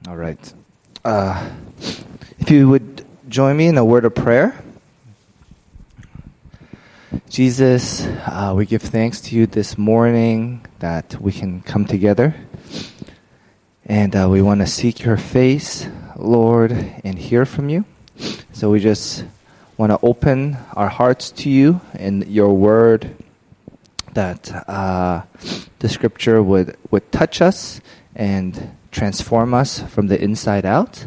All right. If you would join me in a word of prayer. Jesus, we give thanks to you this morning that we can come together. And we want to seek your face, Lord, and hear from you. So we just want to open our hearts to you and your word, that the scripture would touch us and transform us from the inside out.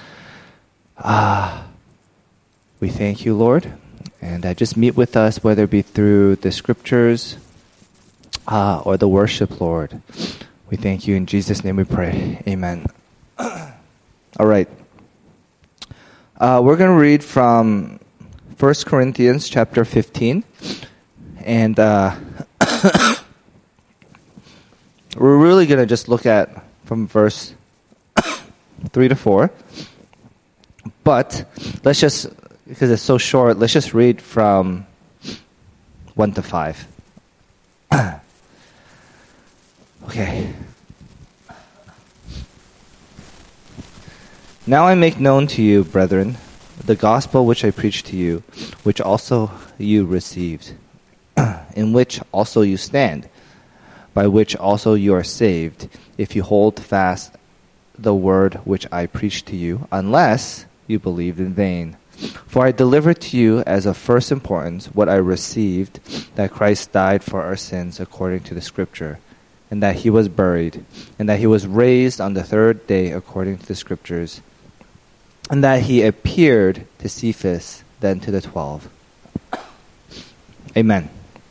We thank you, Lord. And just meet with us, whether it be through the scriptures or the worship, Lord. We thank you. In Jesus' name we pray. Amen. All right. We're going to read from 1 Corinthians chapter 15. And we're really going to just look at from verse 3 to 4. But let's just, because it's so short, let's just read from 1 to 5. Okay. Now I make known to you, brethren, the gospel which I preached to you, which also you received, in which also you stand, by which also you are saved, if you hold fast the word which I preached to you, unless you believed in vain. For I delivered to you as of first importance what I received, that Christ died for our sins according to the Scripture, and that he was buried, and that he was raised on the third day according to the Scriptures, and that he appeared to Cephas, then to the 12. Amen.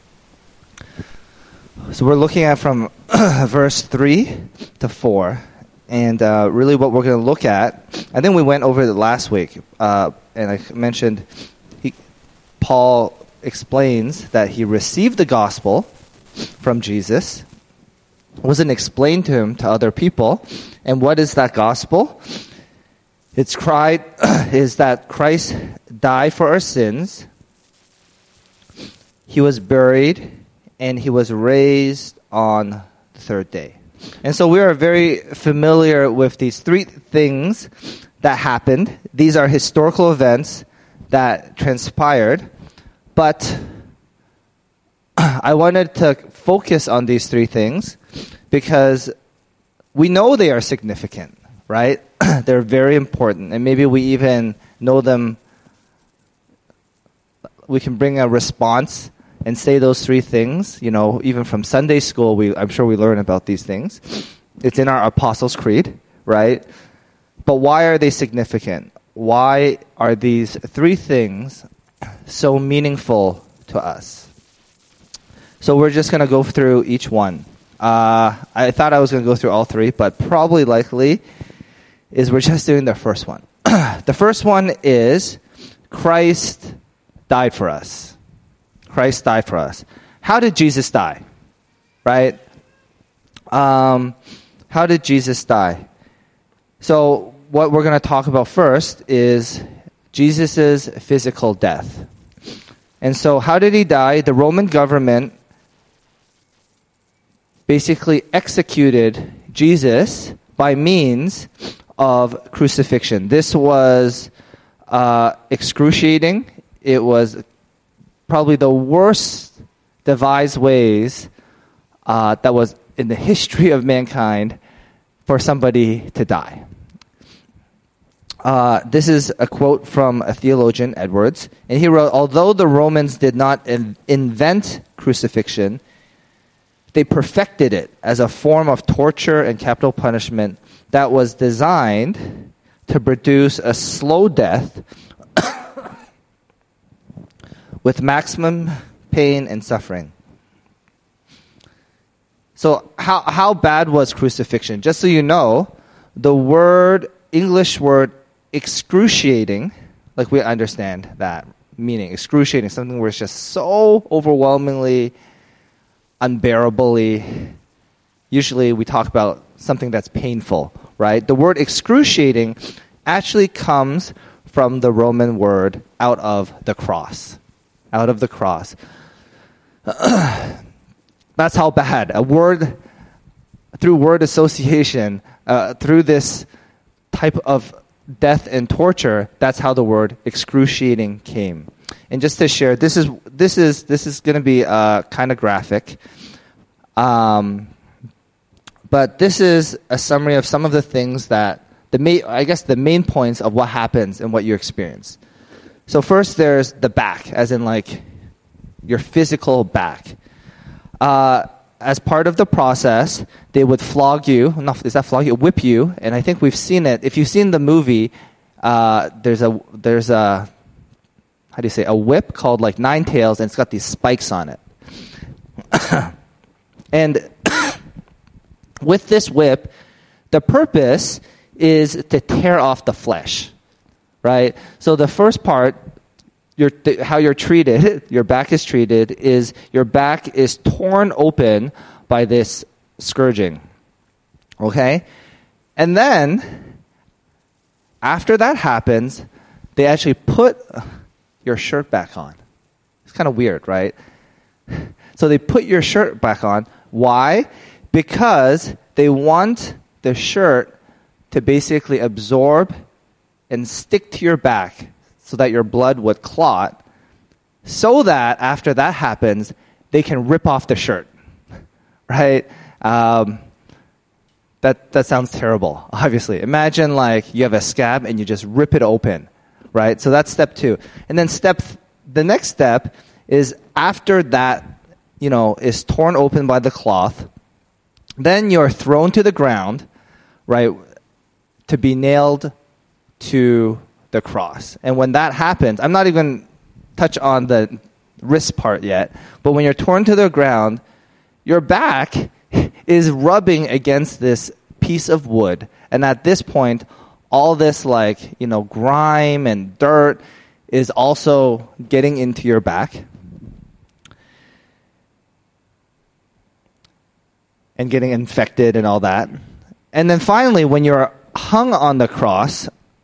So we're looking at from verse 3 to 4. And really what we're going to look at, I think we went over it last week, and I mentioned Paul explains that he received the gospel from Jesus. It wasn't explained to him to other people. And what is that gospel? It's cried is that Christ died for our sins. He was buried, and he was raised on the third day. And so we are very familiar with these three things that happened. These are historical events that transpired. But I wanted to focus on these three things because we know they are significant, right? They're very important. And maybe we even know them. We can bring a response and say those three things, even from Sunday school, I'm sure we learn about these things. It's in our Apostles' Creed, right? But why are they significant? Why are these three things so meaningful to us? So we're just going to go through each one. I thought I was going to go through all three, but probably likely is we're just doing the first one. The first one is Christ died for us. Christ died for us. How did Jesus die? Right? How did Jesus die? So what we're going to talk about first is Jesus' physical death. And so how did he die? The Roman government basically executed Jesus by means of crucifixion. This was excruciating. It was probably the worst devised ways that was in the history of mankind for somebody to die. This is a quote from a theologian, Edwards, and he wrote, although the Romans did not invent crucifixion, they perfected it as a form of torture and capital punishment that was designed to produce a slow death with maximum pain and suffering. So how bad was crucifixion? Just so you know, the English word excruciating, like we understand that meaning, excruciating, something where it's just so overwhelmingly, unbearably, usually we talk about something that's painful, right? The word excruciating actually comes from the Roman word out of the cross. Out of the cross. That's how bad. Through word association, through this type of death and torture, that's how the word excruciating came. And just to share, this is going to be kind of graphic, but this is a summary of some of the things that the main points of what happens and what you experience. So first, there's the back, as in like your physical back. As part of the process, they would flog you. Whip you. And I think we've seen it. If you've seen the movie, there's a a whip called like Nine Tails, and it's got these spikes on it. And with this whip, the purpose is to tear off the flesh, right? So the first part, how you're treated, your back is treated, is your back is torn open by this scourging, okay? And then, after that happens, they actually put your shirt back on. It's kind of weird, right? So they put your shirt back on. Why? Because they want the shirt to basically absorb and stick to your back so that your blood would clot, so that after that happens, they can rip off the shirt, right? That sounds terrible, obviously. Imagine like you have a scab and you just rip it open, right? So that's step 2. And then the next step is after that, is torn open by the cloth, then you're thrown to the ground, right, to be nailed to the cross. And when that happens, I'm not even touch on the wrist part yet, but when you're torn to the ground, your back is rubbing against this piece of wood. And at this point, all this grime and dirt is also getting into your back and getting infected and all that. And then finally, when you're hung on the cross,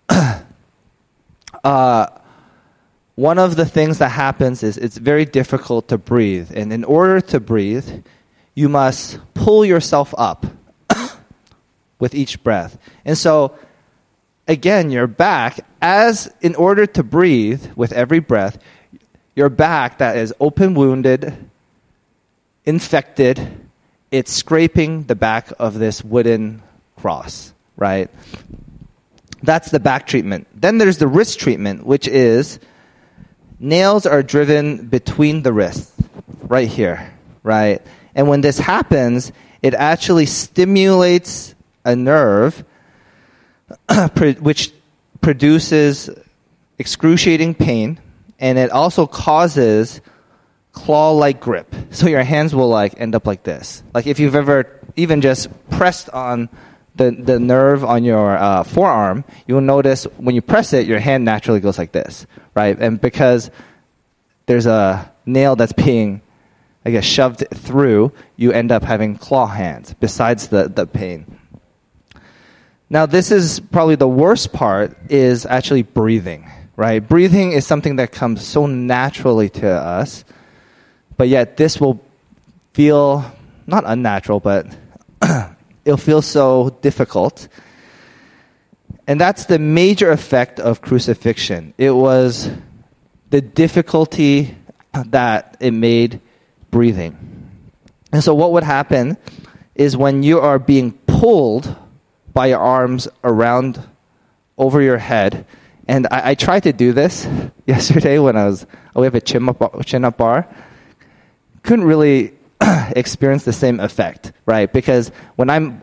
one of the things that happens is it's very difficult to breathe. And in order to breathe, you must pull yourself up with each breath. And so, again, your back, in order to breathe with every breath, your back that is open wounded, infected, it's scraping the back of this wooden cross, right? That's the back treatment. Then there's the wrist treatment, which is nails are driven between the wrists, right here, right? And when this happens, it actually stimulates a nerve which produces excruciating pain, and it also causes claw-like grip. So your hands will end up like this. Like if you've ever even just pressed on the nerve on your forearm, you will notice when you press it, your hand naturally goes like this, right? And because there's a nail that's being, shoved through, you end up having claw hands, besides the pain. Now, this is probably the worst part, is actually breathing, right? Breathing is something that comes so naturally to us, but yet this will feel, not unnatural, but it'll feel so difficult. And that's the major effect of crucifixion. It was the difficulty that it made breathing. And so what would happen is when you are being pulled by your arms around over your head, and I tried to do this yesterday when we have a chin-up bar. Couldn't really experience the same effect, right? Because when I'm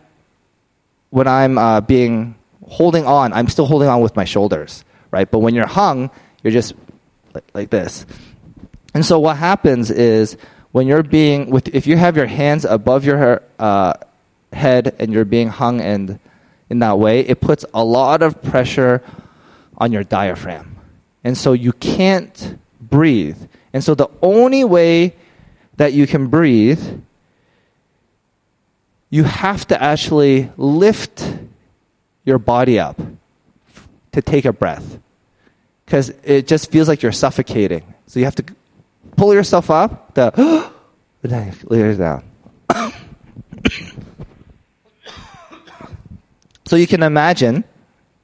being holding on, I'm still holding on with my shoulders, right? But when you're hung, you're just like this. And so what happens is when you're if you have your hands above your head and you're being hung and in that way, it puts a lot of pressure on your diaphragm. And so you can't breathe. And so the only way that you can breathe, you have to actually lift your body up to take a breath, because it just feels like you're suffocating. So you have to pull yourself up, then lay it down. So you can imagine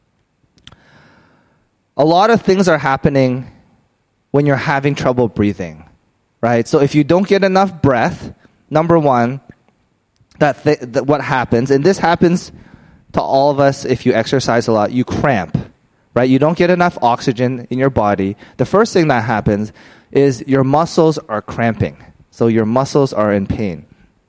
a lot of things are happening when you're having trouble breathing, right? So if you don't get enough breath, number one, that what happens, and this happens to all of us if you exercise a lot, you cramp, right? You don't get enough oxygen in your body. The first thing that happens is your muscles are cramping. So your muscles are in pain.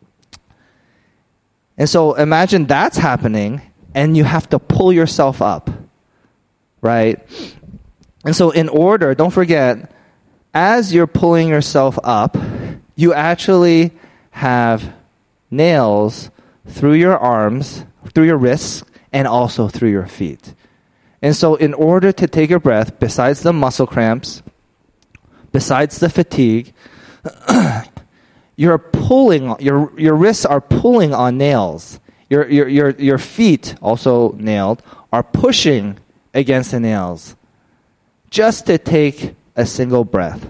And so imagine that's happening and you have to pull yourself up, right? And so don't forget, as you're pulling yourself up, you actually have nails through your arms, through your wrists, and also through your feet. And so in order to take a breath, besides the muscle cramps, besides the fatigue, you're pulling, your wrists are pulling on nails. Your feet, also nailed, are pushing against the nails just to take a single breath.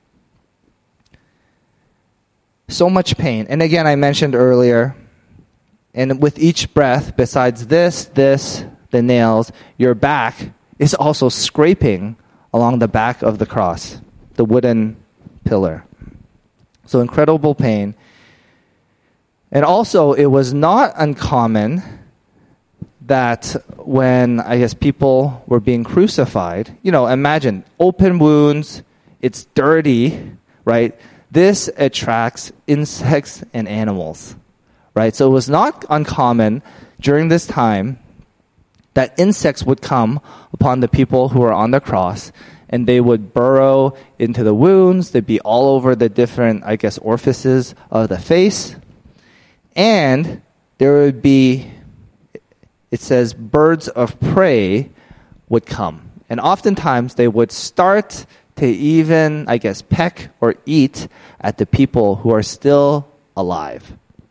So much pain. And again, I mentioned earlier, and with each breath, besides the nails, your back is also scraping along the back of the cross, the wooden pillar. So incredible pain. And also, it was not uncommon that when, people were being crucified, imagine open wounds, it's dirty, right? This attracts insects and animals, right? So it was not uncommon during this time that insects would come upon the people who were on the cross, and they would burrow into the wounds. They'd be all over the different, orifices of the face. And there would be, it says, birds of prey would come. And oftentimes they would start to even, peck or eat at the people who are still alive.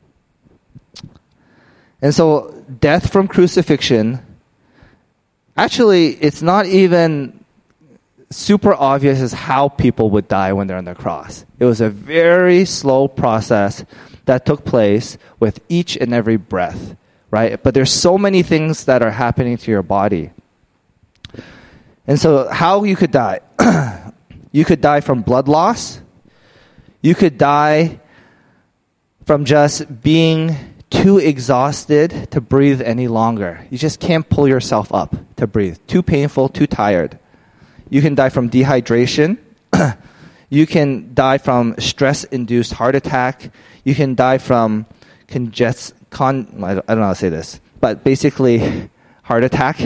And so death from crucifixion, actually, it's not even super obvious as how people would die when they're on the cross. It was a very slow process that took place with each and every breath, right? But there's so many things that are happening to your body. And so how you could die? You could die from blood loss. You could die from just being too exhausted to breathe any longer. You just can't pull yourself up to breathe. Too painful, too tired. You can die from dehydration. You can die from stress-induced heart attack. You can die from I don't know how to say this, but basically heart attack,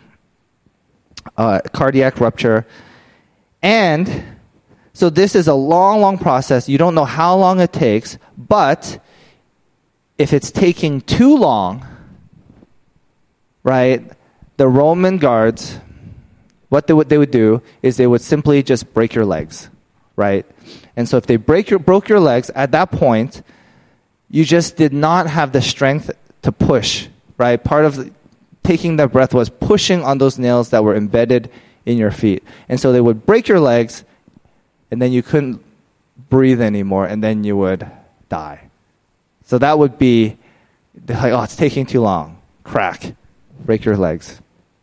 cardiac rupture. And so this is a long, long process. You don't know how long it takes, but if it's taking too long, right, the Roman guards, what they would do is they would simply just break your legs, right? And so if they broke your legs, at that point, you just did not have the strength to push, right? Part of taking that breath was pushing on those nails that were embedded in your feet. And so they would break your legs, and then you couldn't breathe anymore, and then you would die. So that would be like, it's taking too long. Crack. Break your legs.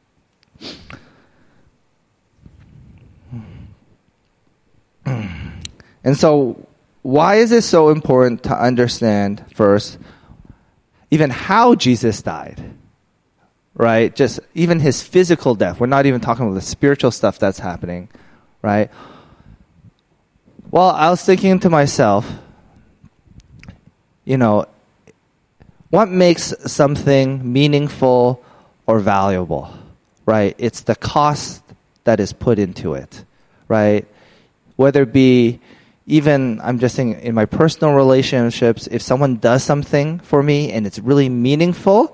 And so why is it so important to understand first even how Jesus died? Right? Just even his physical death. We're not even talking about the spiritual stuff that's happening. Right? Well, I was thinking to myself, what makes something meaningful or valuable? Right? It's the cost that is put into it. Right? Whether it be even, I'm just saying, in my personal relationships, if someone does something for me and it's really meaningful,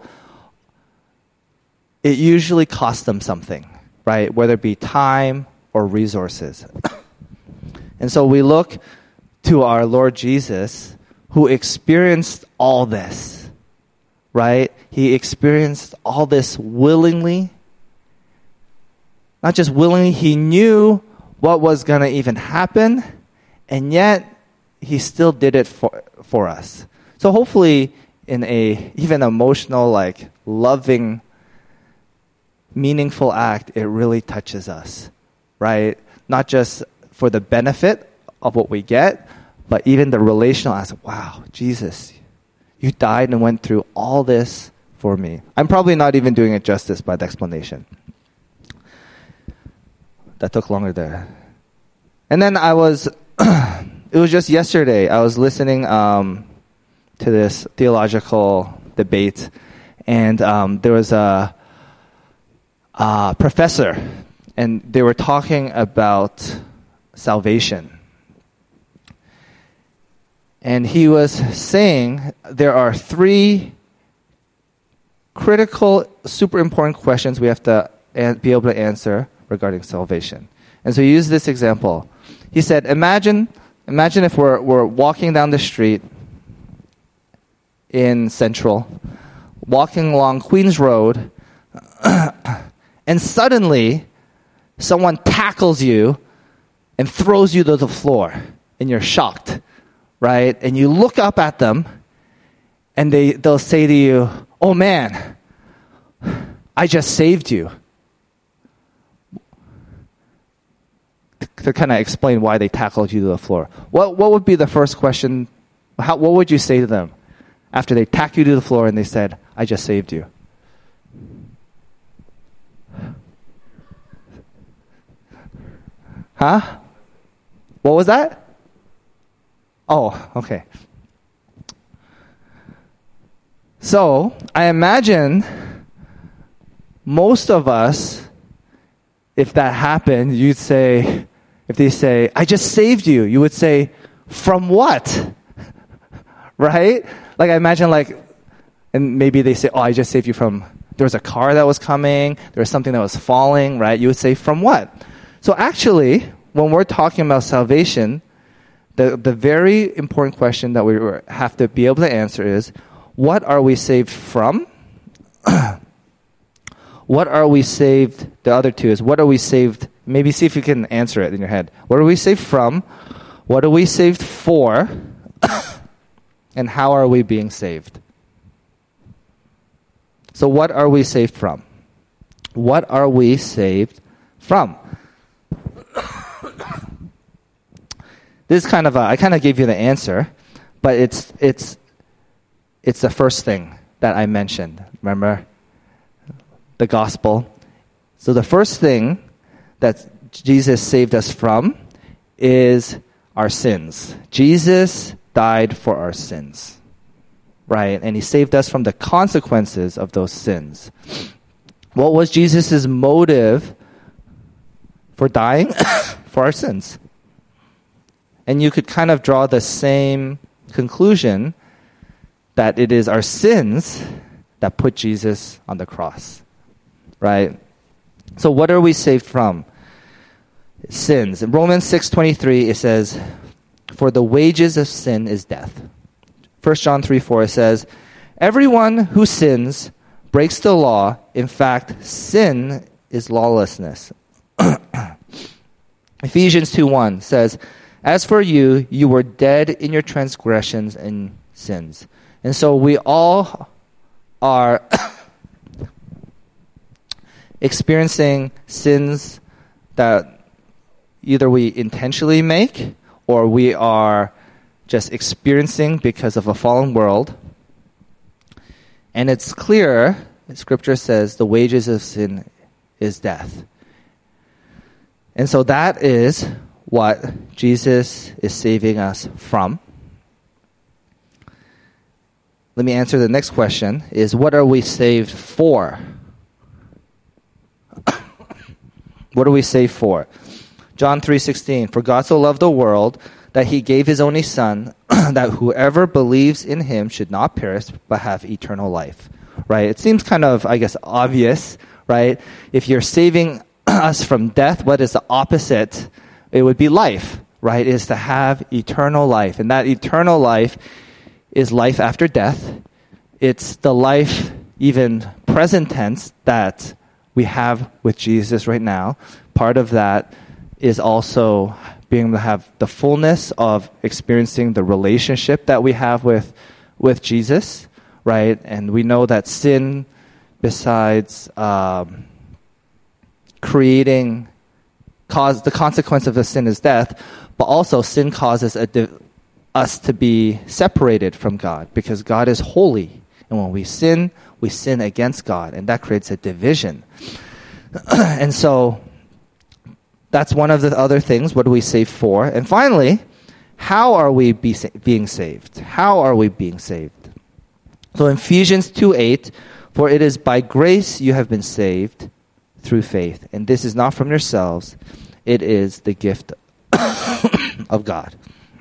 it usually costs them something, right? Whether it be time or resources. And so we look to our Lord Jesus, who experienced all this, right? He experienced all this willingly. Not just willingly, he knew what was going to even happen, and yet he still did it for us. So hopefully in a even emotional, loving, meaningful act, it really touches us, right? Not just for the benefit of what we get, but even the relational aspect. Wow, Jesus, you died and went through all this for me. I'm probably not even doing it justice by the explanation. That took longer there. And then it was just yesterday, I was listening to this theological debate, and there was a professor, and they were talking about salvation. And he was saying there are 3 critical, super important questions we have to be able to answer regarding salvation. And so he used this example. He said, imagine if we're walking down the street in Central, walking along Queens Road, and suddenly someone tackles you and throws you to the floor, and you're shocked, right? And you look up at them, and they'll say to you, "Oh man, I just saved you." To kind of explain why they tackled you to the floor. What would be the first question? What would you say to them after they tack you to the floor and they said, "I just saved you"? Huh? What was that? Oh, okay. So, I imagine most of us, if that happened, if they say, "I just saved you," you would say, "From what?" Right? Like, I imagine and maybe they say, "Oh, I just saved you from," there was a car that was coming, there was something that was falling, right? You would say, "From what?" So actually, when we're talking about salvation, the very important question that we have to be able to answer is, what are we saved from? What are we saved? The other two is, what are we saved? Maybe see if you can answer it in your head. What are we saved from? What are we saved for? And how are we being saved? So what are we saved from? What are we saved from? This is I kind of gave you the answer, but it's the first thing that I mentioned. Remember? The gospel. So the first thing that Jesus saved us from is our sins. Jesus died for our sins, right? And he saved us from the consequences of those sins. What was Jesus' motive for dying? For our sins. And you could kind of draw the same conclusion that it is our sins that put Jesus on the cross. Right? So what are we saved from? Sins. In Romans 6:23 it says, "For the wages of sin is death." 1 John 3:4 it says, "Everyone who sins breaks the law. In fact, sin is lawlessness." Ephesians 2:1 says, "As for you, you were dead in your transgressions and sins." And so we all are experiencing sins that either we intentionally make or we are just experiencing because of a fallen world. And it's clear, Scripture says, the wages of sin is death. And so that is what Jesus is saving us from. Let me answer the next question, is what are we saved for? What are we saved for? John 3:16, "For God so loved the world that he gave his only Son, that whoever believes in him should not perish but have eternal life." Right? It seems kind of, I guess, obvious, right? If you're saving us from death, what is the opposite? It would be life, right? It is to have eternal life. And that eternal life is life after death. It's the life, even present tense, that we have with Jesus right now. Part of that is also being able to have the fullness of experiencing the relationship that we have with Jesus, right? And we know that sin, besides creating the consequence of a sin is death, but also sin causes us to be separated from God because God is holy. And when we sin against God, and that creates a division. And so that's one of the other things. What do we save for? And finally, how are we being saved? How are we being saved? So in Ephesians 2:8, for it is by grace you have been saved through faith. And this is not from yourselves. It is the gift of God.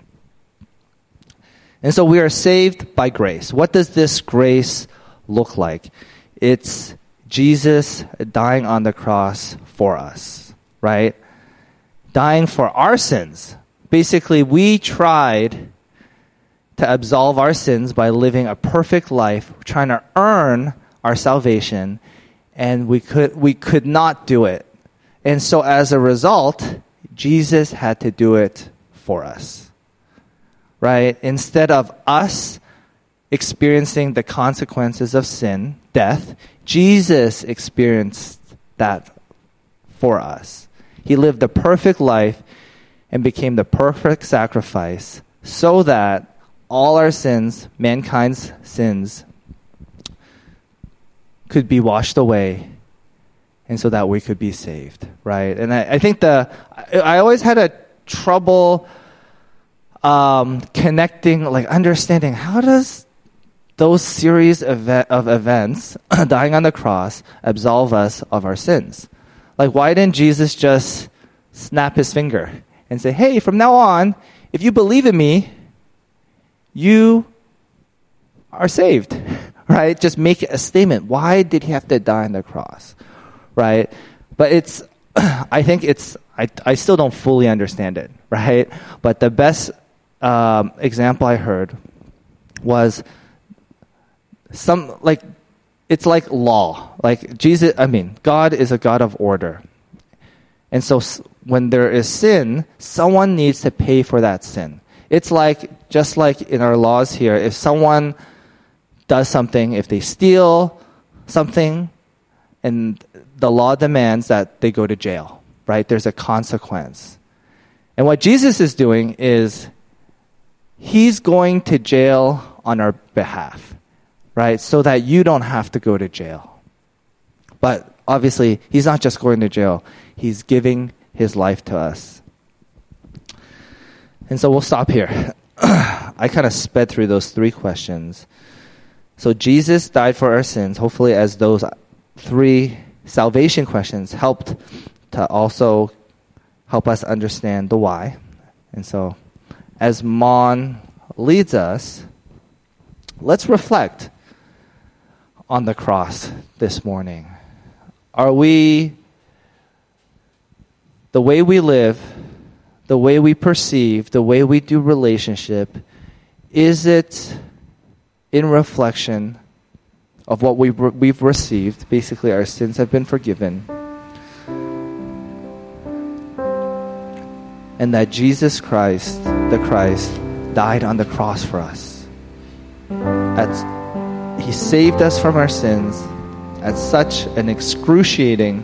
And so we are saved by grace. What does this grace look like? It's Jesus dying on the cross for us, right? Dying for our sins. Basically, we tried to absolve our sins by living a perfect life, trying to earn our salvation, and we could not do it. And so as a result, Jesus had to do it for us. Right? Instead of us experiencing the consequences of sin, death, Jesus experienced that for us. He lived the perfect life and became the perfect sacrifice so that all our sins, mankind's sins, could be washed away and so that we could be saved, right? And I think I always had a trouble connecting, understanding how does those series of events, dying on the cross, absolve us of our sins? Why didn't Jesus just snap his finger and say, hey, from now on, if you believe in me, you are saved, right? Just make a statement. Why did he have to die on the cross, right? But I think I still don't fully understand it, right? But the best example I heard was it's like law. God is a God of order. And so when there is sin, someone needs to pay for that sin. It's just like in our laws here, if someone does something, if they steal something, and the law demands that they go to jail, right? There's a consequence. And what Jesus is doing is he's going to jail on our behalf, right? So that you don't have to go to jail. But obviously, he's not just going to jail. He's giving his life to us. And so we'll stop here. I kind of sped through those 3 questions. So Jesus died for our sins, hopefully as those 3 salvation questions helped to also help us understand the why. And so as Mon leads us, let's reflect on the cross this morning. Are we, the way we live, the way we perceive, the way we do relationship, is it in reflection of what we've received? Basically, our sins have been forgiven. And that Jesus Christ, the Christ, died on the cross for us. He saved us from our sins at such an excruciating,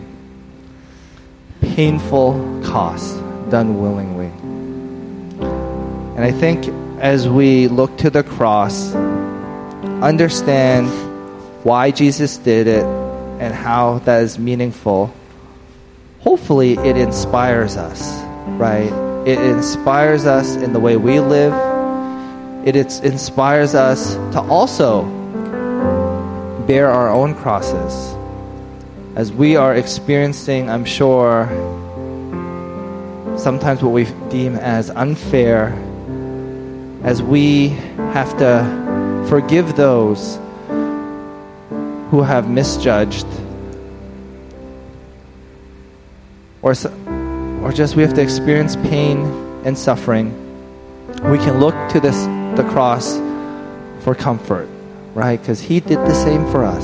painful cost, done willingly. And I think as we look to the cross, understand why Jesus did it and how that is meaningful, hopefully it inspires us, right? It inspires us in the way we live. It inspires us to also bear our own crosses. As we are experiencing, I'm sure, sometimes what we deem as unfair, as we have to forgive those who have misjudged, or just we have to experience pain and suffering, we can look to the cross for comfort, right? Because he did the same for us.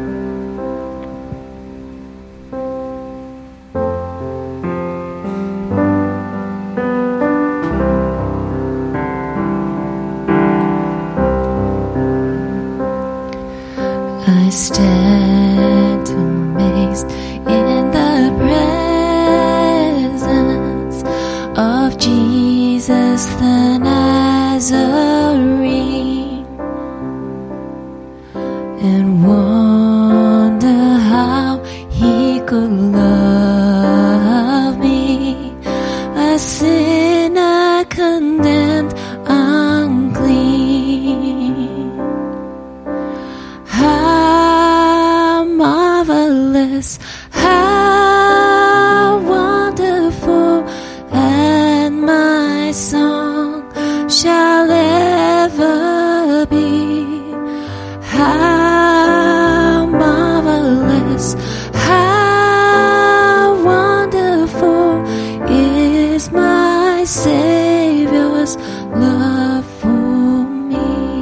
I stand amazed in the presence Jesus the Nazarene, and wonder how he could love me, a sinner condemned unclean. How marvelous, how wonderful, and my song shall ever be. How marvelous, how wonderful is my Savior's love for me.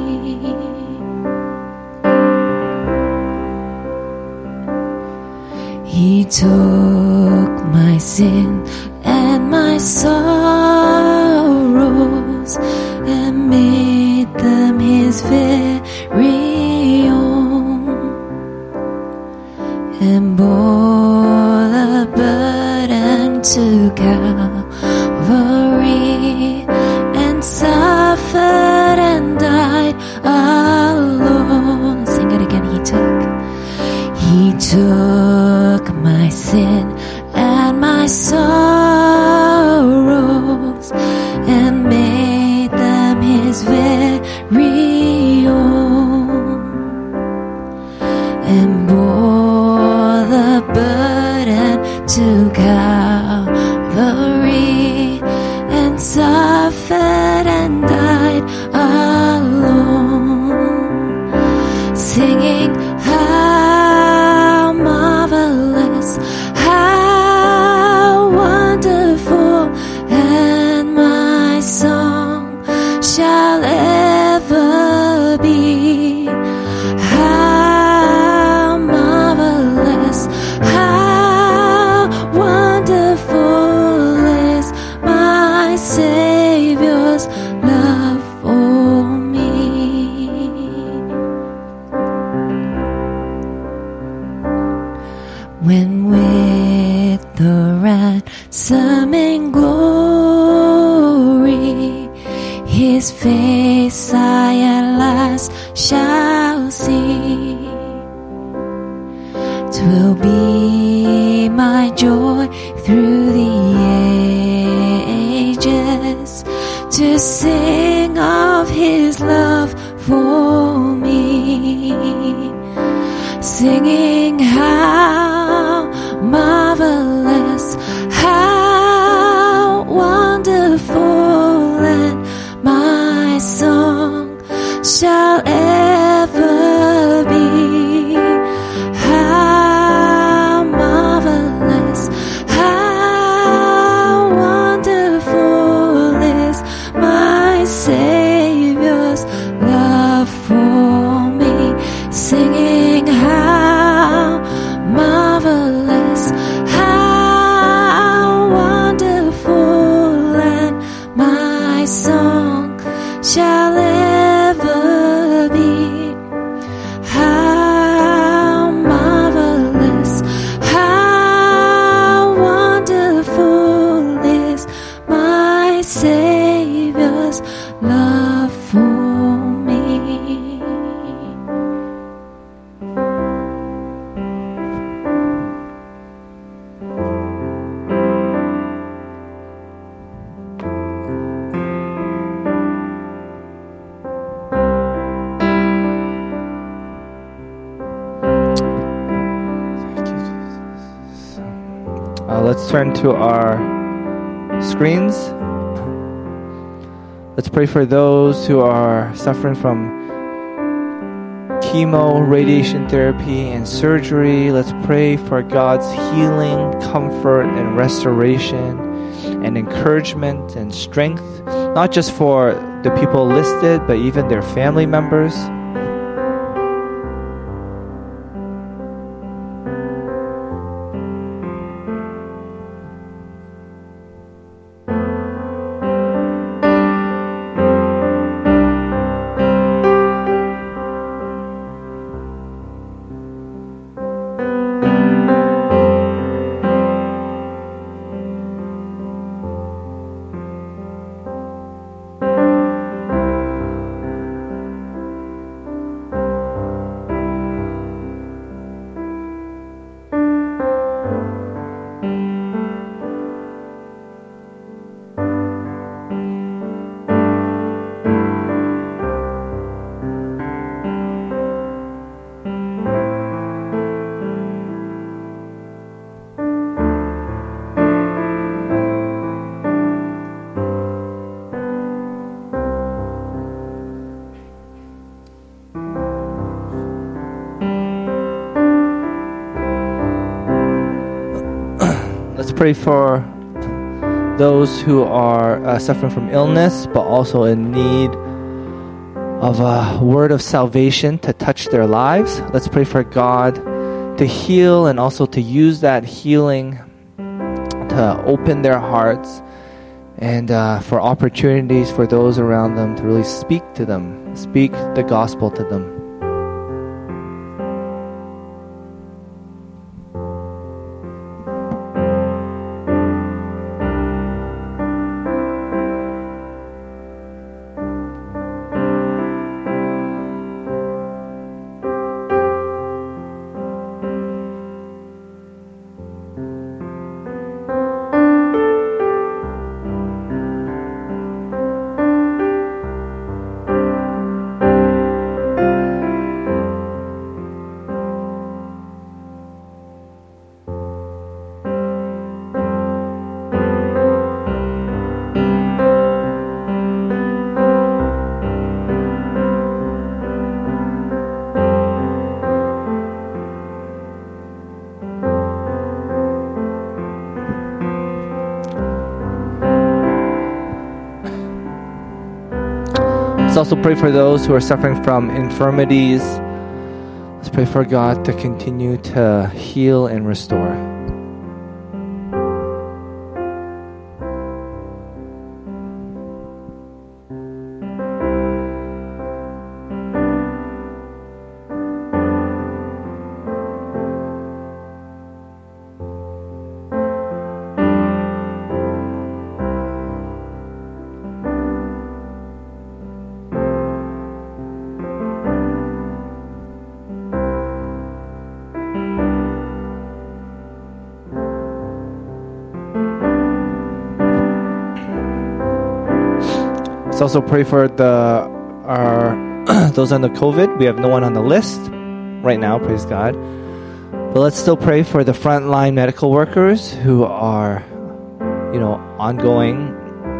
He took my sin and my sorrows and made them his very own, and bore the burden to Calvary, and suffered and died alone. Sing it again. He took my sin and my sorrows and made them his very own, and bore the burden to Calvary, and suffered and died alone, singing, how marvelous, how wonderful, and my song shall ever be. How marvelous, how wonderful is my Savior's love for me. When with the ransoming glory his face I at last shall see, 'twill be my joy through the ages to sing of his love for me, singing, how marvelous, how wonderful, and my song shall ever be. How marvelous, how wonderful is my Savior's love for me, singing, how marvelous, how wonderful, and my song shall ever be. How marvelous, how wonderful is my Savior's love for me. Let's turn to our screens. Let's pray for those who are suffering from chemo, radiation therapy, and surgery. Let's pray for God's healing, comfort, and restoration, and encouragement and strength, not just for the people listed, but even their family members. Let's pray for those who are suffering from illness, but also in need of a word of salvation to touch their lives. Let's pray for God to heal and also to use that healing to open their hearts and for opportunities for those around them to really speak to them, speak the gospel to them. Let's also pray for those who are suffering from infirmities. Let's pray for God to continue to heal and restore. Let's also pray for those on the COVID. We have no one on the list right now, praise God. But let's still pray for the frontline medical workers who are, ongoing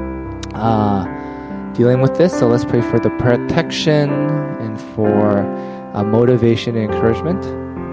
dealing with this. So let's pray for the protection and for motivation and encouragement.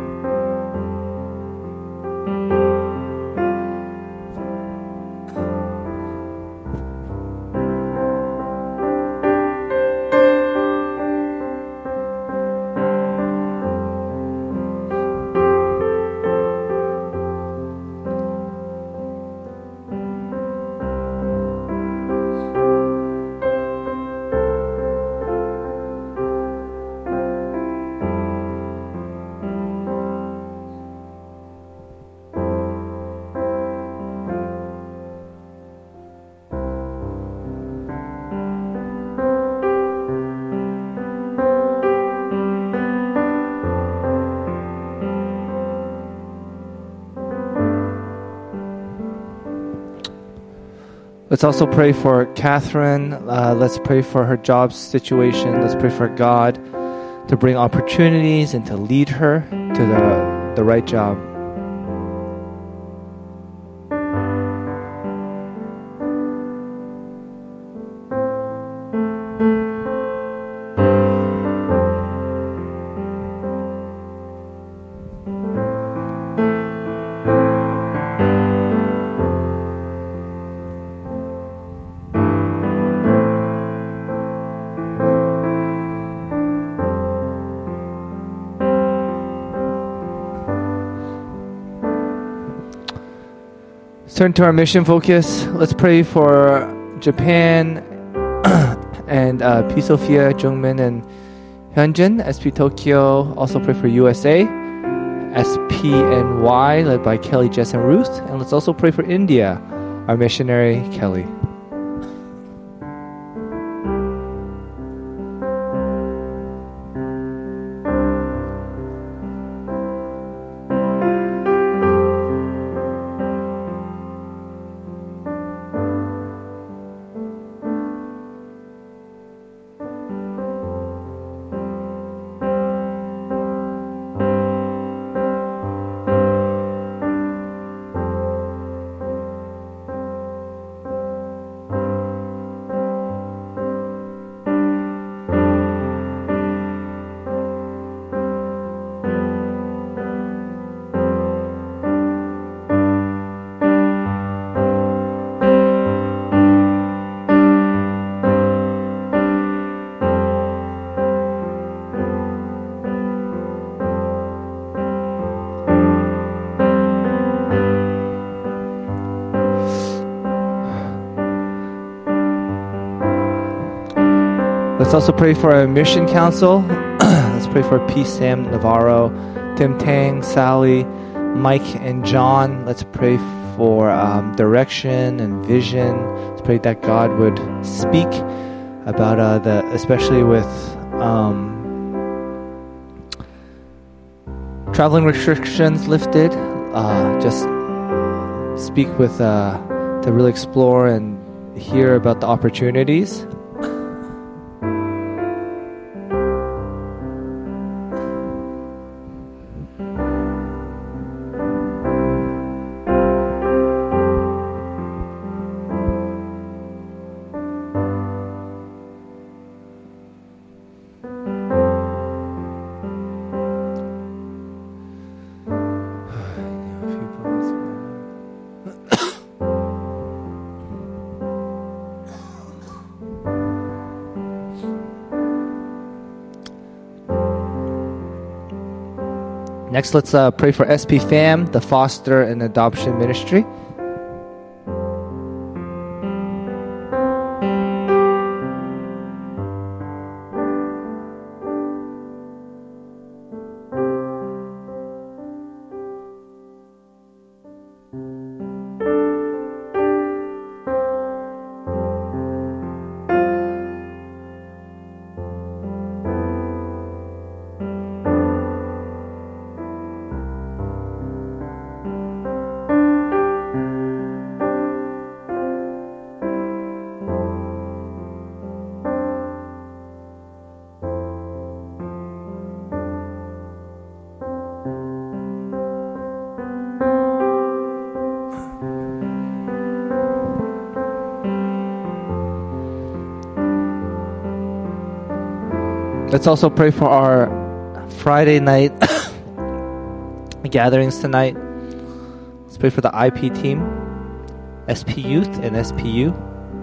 Let's also pray for Catherine. Let's pray for her job situation. Let's pray for God to bring opportunities and to lead her to the right job. Turn to our mission focus. Let's pray for Japan and P. Sophia, Jungmin, and Hyunjin. SP Tokyo. Also pray for USA. SPNY, led by Kelly, Jess, and Ruth. And let's also pray for India, our missionary, Kelly. Let's also pray for our mission council. Let's pray for P. Sam Navarro, Tim Tang, Sally, Mike, and John. Let's pray for direction and vision. Let's pray that God would speak about especially with traveling restrictions lifted. Just speak with to really explore and hear about the opportunities. Next, let's pray for SP Fam, the foster and adoption ministry. Let's also pray for our Friday night gatherings tonight. Let's pray for the IP team, SP Youth and SPU.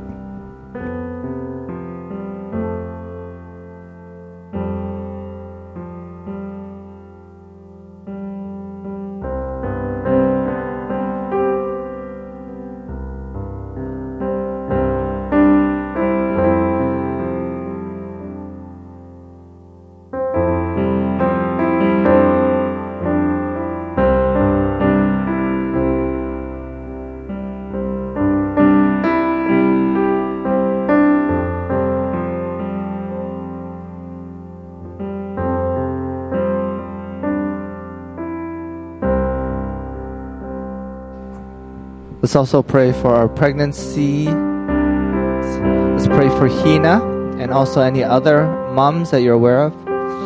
Let's also pray for our pregnancy. Let's pray for Hina and also any other moms that you're aware of.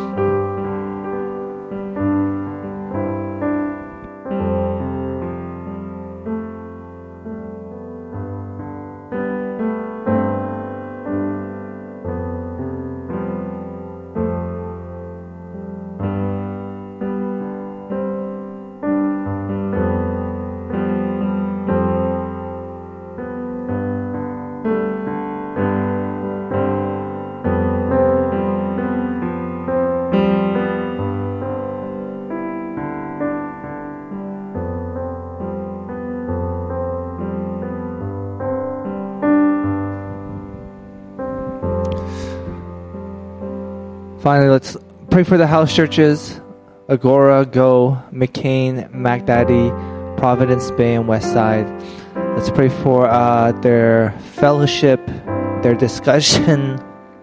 Finally, let's pray for the house churches, Agora, Go, McCain, MacDaddy, Providence Bay, and Westside. Let's pray for their fellowship, their discussion,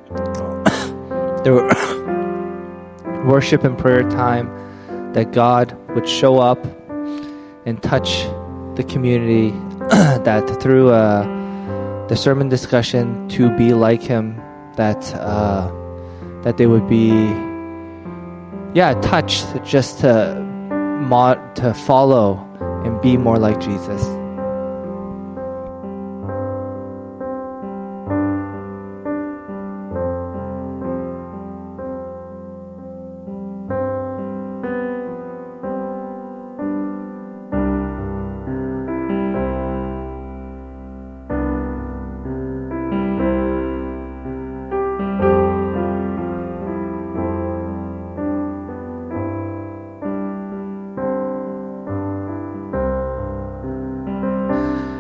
their worship and prayer time, that God would show up and touch the community, that through the sermon discussion to be like Him, that they would be, touched just to follow and be more like Jesus.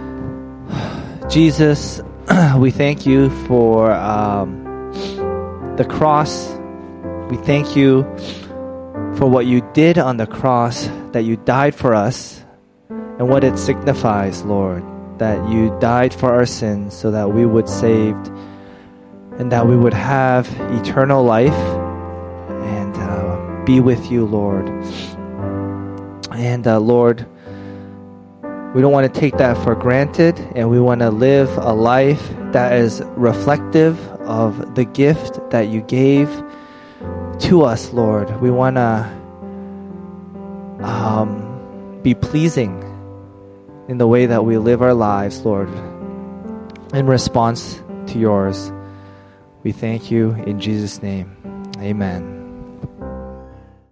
Jesus, we thank you for the cross. We thank you for what you did on the cross, that you died for us, and what it signifies, Lord, that you died for our sins so that we would saved and that we would have eternal life and be with you, Lord. And Lord, we don't want to take that for granted, and we want to live a life that is reflective of the gift that you gave to us, Lord. We want to be pleasing in the way that we live our lives, Lord, in response to yours. We thank you in Jesus' name. Amen.